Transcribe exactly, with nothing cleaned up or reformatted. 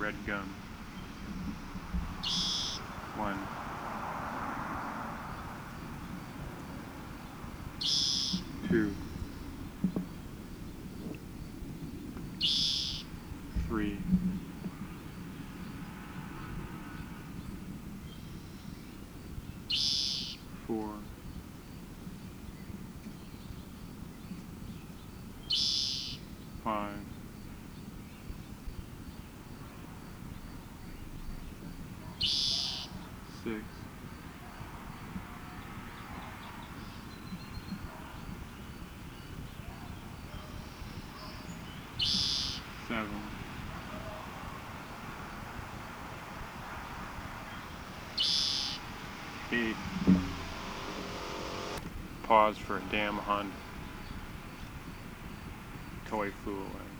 red gum. One. Two. Three. Four. Five. Six. Seven. Eight. Pause for a damn Honda. Toy flew away.